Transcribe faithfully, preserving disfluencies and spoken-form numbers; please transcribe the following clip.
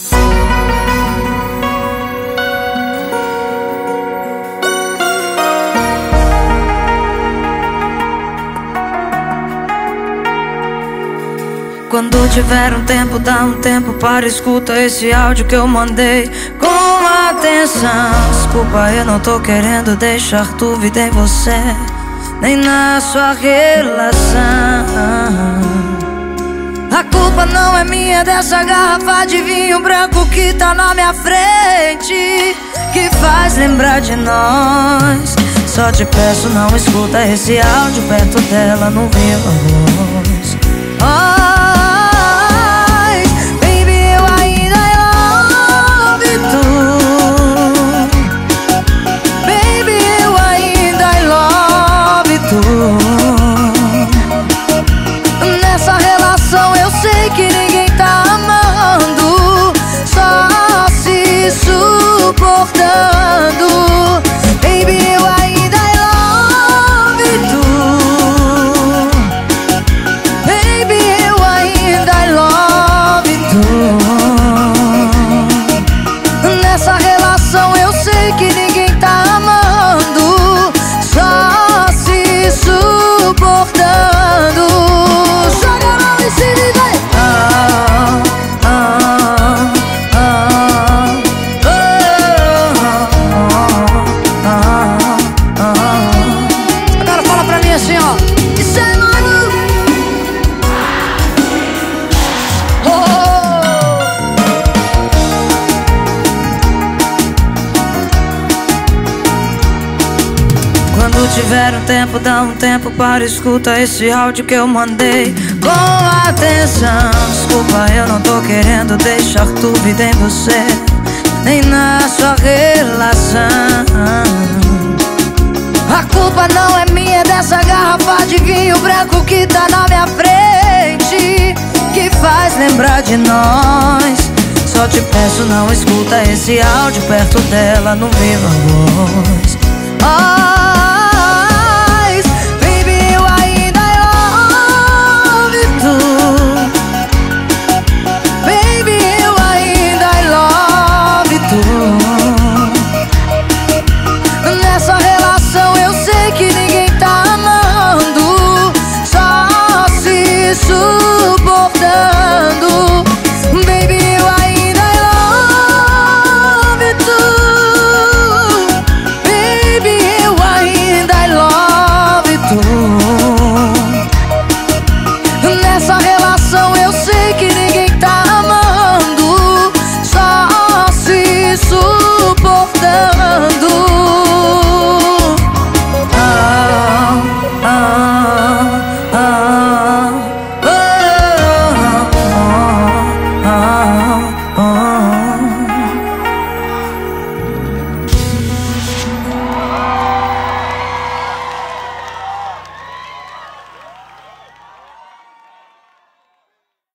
Quando tiver um tempo, dá um tempo para escuta esse áudio que eu mandei com atenção. Desculpa, eu não tô querendo deixar dúvida em você, nem na sua relação. A culpa não é minha, é dessa garrafa de vinho branco que tá na minha frente, que faz lembrar de nós. Só te peço, não escuta esse áudio perto dela no viva voz. Oh, nessa relação eu sei que ninguém tá amando, só se suportando. Baby, eu ainda I love you. Baby, eu ainda I love you. Nessa relação eu sei que ninguém tá amando, só se suportando. Quando tiver um tempo, dá um tempo para escuta esse áudio que eu mandei com atenção. Desculpa, eu não tô querendo deixar dúvida em você, nem na sua relação. A culpa não é minha, é dessa garrafa de vinho branco que tá na minha frente, que faz lembrar de nós. Só te peço, não escuta esse áudio perto dela no viva voz. Oh,